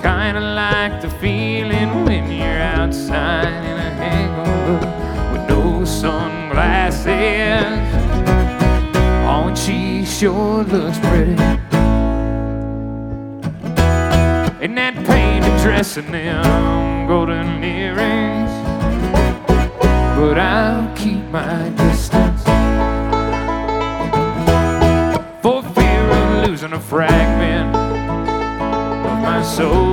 kinda like the feeling when you're outside in a hangover with no sunglasses. Oh, and she sure looks pretty in that painted dress and them golden earrings. But I'll keep my distance for fear of losing a fragment of my soul.